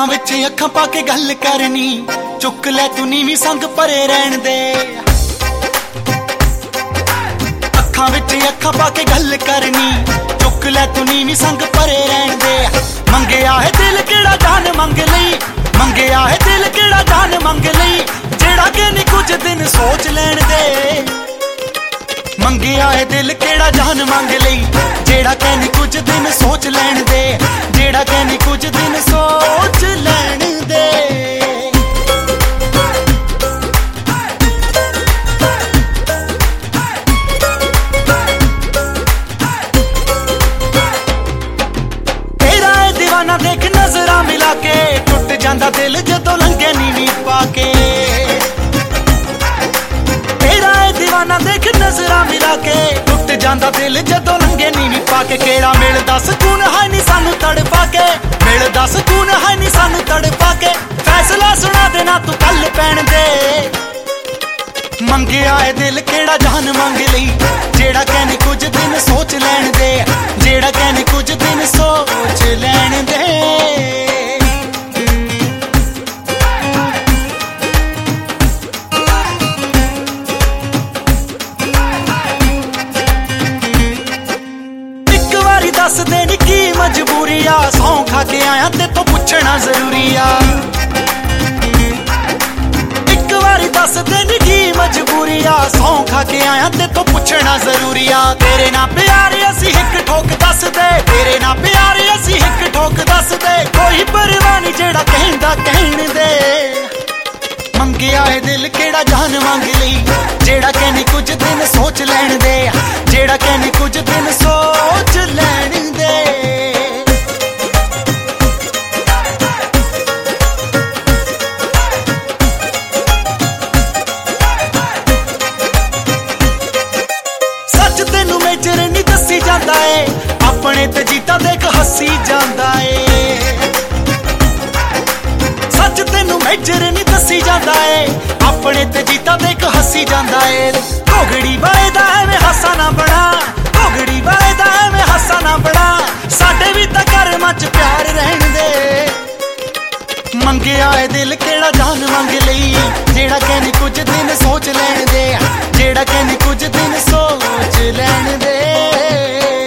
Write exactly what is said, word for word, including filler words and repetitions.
अखां विच अखां पा के गल करनी, चुक लै तू नीवी संग परे रहन दे। अखां विच अखां पा के गल करनी, चुक लै तू नीवी संग परे रहन दे। मंगया है दिल केड़ा जान मंग लई, मंगया है दिल केड़ा जान मंग लई, जेड़ा कि नहीं कुछ दिन सोच लैन दे। मंगया है दिल केड़ा जान मंग लई, जेड़ा कि नहीं कुछ दिन सोच लैन दे, जेड़ा कि नहीं कुछ दिन सोच लैन दे। तेरा है दीवाना देख नजरा मिला के, टुट जांदा दिल जदों लंघे नीवी पाके। तेरा है दीवाना देख नजरा मिला के, टुट जांदा दिल जदों लंघे नीवी पाके। केड़ा मिलदा सकून है नी सानू तड़पा के, मिलदा सकून है नी सानू तड़पा के। फैसला सुना देना तू कल पैण दे। मंगया है दिल केड़ा जान मंग लई, जेड़ा कि नहीं कुछ दिन सोच लैन दे, जेड़ा कि नहीं कुछ दिन सोच लैन दे। दस दिन की मजबूरी आ, सौ खा के आया ते तो पूछना जरूरी आ। एक बारी दस दिन की मजबूरी आ, सौ खा के आया ते तो पूछना जरूरी आ। तेरे ना प्यार असी हिक ठोक दस दे, तेरे ना प्यार असी हिक ठोक दस दे। कोई परवाह नहीं जेड़ा कहंदा कहन दे। मंगया है दिल केड़ा जान मंग लई, जेड़ा कि नहीं कुछ दिन सोच लैन दे, जेड़ा कि नहीं कुछ दिन सोच लैन दे। सच तेनू मेजर नहीं दसी जांदा ए, अपने ते जीता देख हसी जांदा ए। सच तेनू मेजर नहीं दसी जांदा ए, अपने ते जीता देख हसी जांदा ए। घोगड़ी वाले दा एवें हासा ना बना, घोगड़ी वाले दा एवें हासा ना बना, साडे भी तां कर्मां च प्यार रहन दे। मंगया है दिल केड़ा जान मंग लई, जेड़ा कि नहीं कुछ दिन सोच लैन दे, जेड़ा कि नहीं कुछ दिन सोच लैन दे।